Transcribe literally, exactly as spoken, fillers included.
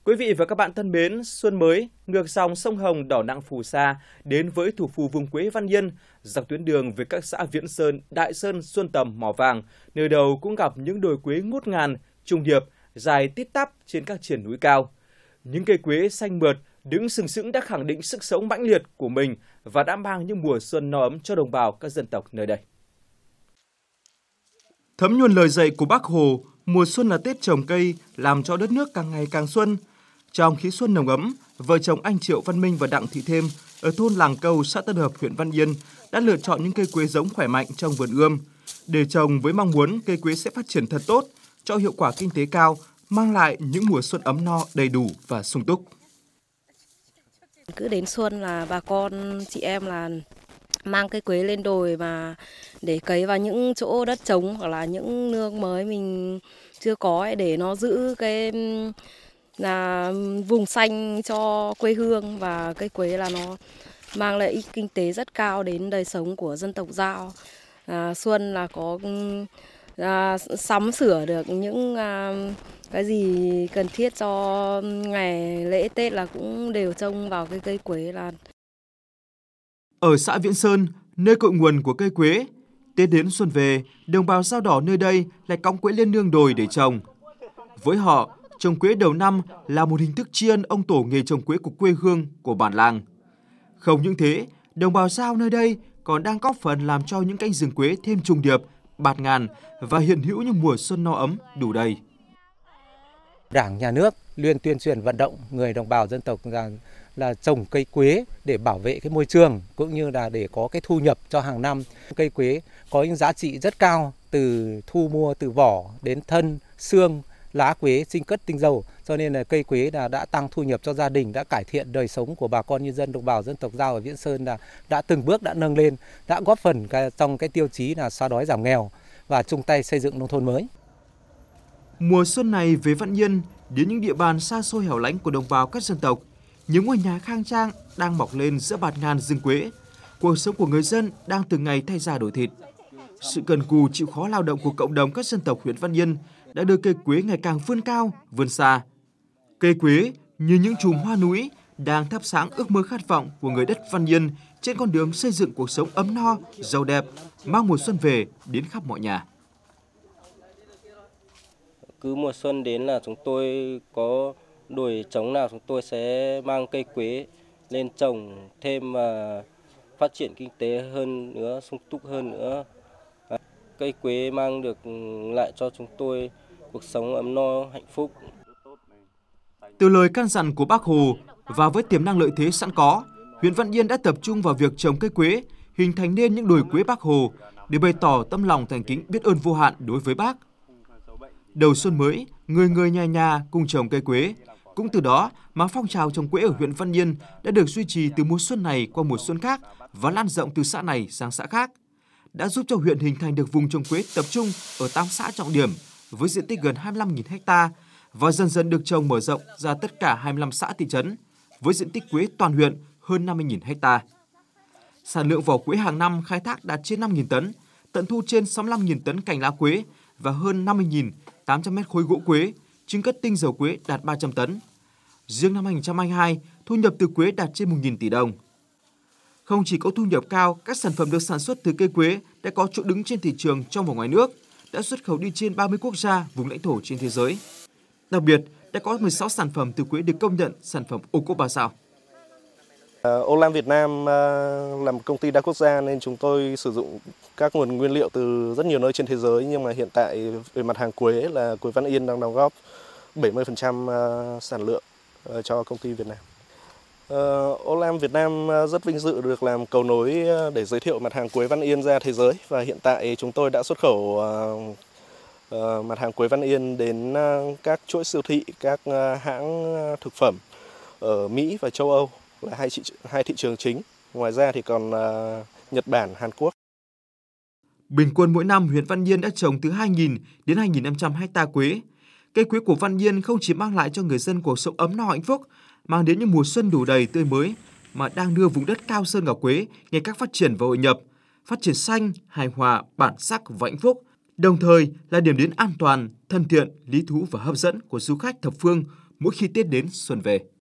Quý vị và các bạn thân mến, xuân mới, ngược dòng sông Hồng đỏ nặng phù sa đến với thủ phủ vùng quê Văn Yên, dọc tuyến đường về các xã Viễn Sơn, Đại Sơn, Xuân Tầm, Mỏ Vàng, nơi đầu cũng gặp những đồi quế ngút ngàn, trùng điệp, dài tít tắp trên các triển núi cao. Những cây quế xanh mượt, đứng sừng sững đã khẳng định sức sống mãnh liệt của mình và đã mang những mùa xuân no ấm cho đồng bào các dân tộc nơi đây. Thấm nhuần lời dạy của Bác Hồ, mùa xuân là Tết trồng cây, làm cho đất nước càng ngày càng xuân. Trong khí xuân nồng ấm, vợ chồng anh Triệu Văn Minh và Đặng Thị Thêm ở thôn Làng Câu, xã Tân Hợp, huyện Văn Yên đã lựa chọn những cây quế giống khỏe mạnh trong vườn ươm để trồng với mong muốn cây quế sẽ phát triển thật tốt, cho hiệu quả kinh tế cao, mang lại những mùa xuân ấm no, đầy đủ và sung túc. Cứ đến xuân là bà con chị em là mang cây quế lên đồi và để cấy vào những chỗ đất trống hoặc là những nương mới mình chưa có ấy, để nó giữ cái là vùng xanh cho quê hương, và cây quế là nó mang lợi ích kinh tế rất cao đến đời sống của dân tộc Dao. À, xuân là có à, sắm sửa được những à, cái gì cần thiết cho ngày lễ Tết là cũng đều trông vào cái cây quế là. Ở xã Viễn Sơn, nơi cội nguồn của cây quế, Tết đến xuân về, đồng bào Dao đỏ nơi đây lại cõng quế lên nương đồi để trồng. Với họ, trồng quế đầu năm là một hình thức tri ân ông tổ nghề trồng quế của quê hương, của bản làng. Không những thế, đồng bào Dao nơi đây còn đang góp phần làm cho những cánh rừng quế thêm trùng điệp, bạt ngàn và hiện hữu những mùa xuân no ấm đủ đầy. Đảng, Nhà nước luôn tuyên truyền vận động người đồng bào dân tộc rằng là trồng cây quế để bảo vệ cái môi trường cũng như là để có cái thu nhập cho hàng năm. Cây quế có những giá trị rất cao, từ thu mua từ vỏ đến thân, xương, lá quế, sinh cất, tinh dầu, cho nên là cây quế là đã tăng thu nhập cho gia đình, đã cải thiện đời sống của bà con nhân dân đồng bào dân tộc Dao ở Viễn Sơn, là đã từng bước đã nâng lên, đã góp phần trong cái tiêu chí là xóa đói giảm nghèo và chung tay xây dựng nông thôn mới. Mùa xuân này về Văn Yên, đến những địa bàn xa xôi hẻo lánh của đồng bào các dân tộc, những ngôi nhà khang trang đang mọc lên giữa bạt ngàn rừng quế. Cuộc sống của người dân đang từng ngày thay da đổi thịt. Sự cần cù chịu khó lao động của cộng đồng các dân tộc huyện Văn Yên đã đưa cây quế ngày càng vươn cao, vươn xa. Cây quế như những chùm hoa núi đang thắp sáng ước mơ khát vọng của người đất Văn Yên trên con đường xây dựng cuộc sống ấm no, giàu đẹp, mang mùa xuân về đến khắp mọi nhà. Cứ mùa xuân đến là chúng tôi có đồi trống nào chúng tôi sẽ mang cây quế lên trồng thêm và phát triển kinh tế hơn nữa, sung túc hơn nữa. Cây quế mang được lại cho chúng tôi cuộc sống ấm no, hạnh phúc. Từ lời căn dặn của Bác Hồ và với tiềm năng lợi thế sẵn có, huyện Văn Yên đã tập trung vào việc trồng cây quế, hình thành nên những đồi quế Bác Hồ để bày tỏ tấm lòng thành kính biết ơn vô hạn đối với Bác. Đầu xuân mới, người người nhà nhà cùng trồng cây quế. Cũng từ đó mà phong trào trồng quế ở huyện Văn Yên đã được duy trì từ mùa xuân này qua mùa xuân khác và lan rộng từ xã này sang xã khác, đã giúp cho huyện hình thành được vùng trồng quế tập trung ở tám xã trọng điểm với diện tích gần hai mươi lăm nghìn ha và dần dần được trồng mở rộng ra tất cả hai mươi lăm xã thị trấn với diện tích quế toàn huyện hơn năm mươi nghìn ha. Sản lượng vỏ quế hàng năm khai thác đạt trên năm nghìn tấn, tận thu trên sáu mươi lăm nghìn tấn cành lá quế và hơn năm mươi nghìn tám trăm mét khối gỗ quế, trứng cất tinh dầu quế đạt ba trăm tấn. Riêng năm hai nghìn không trăm hai mươi hai, thu nhập từ quế đạt trên một nghìn tỷ đồng. Không chỉ có thu nhập cao, các sản phẩm được sản xuất từ cây quế đã có chỗ đứng trên thị trường trong và ngoài nước, đã xuất khẩu đi trên ba mươi quốc gia, vùng lãnh thổ trên thế giới. Đặc biệt, đã có mười sáu sản phẩm từ quế được công nhận sản phẩm ô cốp ba sao. Olam Việt Nam là một công ty đa quốc gia nên chúng tôi sử dụng các nguồn nguyên liệu từ rất nhiều nơi trên thế giới, nhưng mà hiện tại về mặt hàng quế là quế Văn Yên đang đóng góp bảy mươi phần trăm sản lượng cho công ty Việt Nam. Uh, Olam Việt Nam rất vinh dự được làm cầu nối để giới thiệu mặt hàng quế Văn Yên ra thế giới, và hiện tại chúng tôi đã xuất khẩu uh, uh, mặt hàng quế Văn Yên đến uh, các chuỗi siêu thị, các uh, hãng thực phẩm ở Mỹ và châu Âu là hai, hai thị trường chính. Ngoài ra thì còn uh, Nhật Bản, Hàn Quốc. Bình quân mỗi năm huyện Văn Yên đã trồng từ hai nghìn đến hai nghìn năm trăm ha quế. Cây quế của Văn Yên không chỉ mang lại cho người dân cuộc sống ấm no hạnh phúc, mang đến những mùa xuân đủ đầy tươi mới, mà đang đưa vùng đất Cao Sơn Ngọc Quế ngày càng phát triển và hội nhập, phát triển xanh, hài hòa, bản sắc và hạnh phúc, đồng thời là điểm đến an toàn, thân thiện, lý thú và hấp dẫn của du khách thập phương mỗi khi Tết đến xuân về.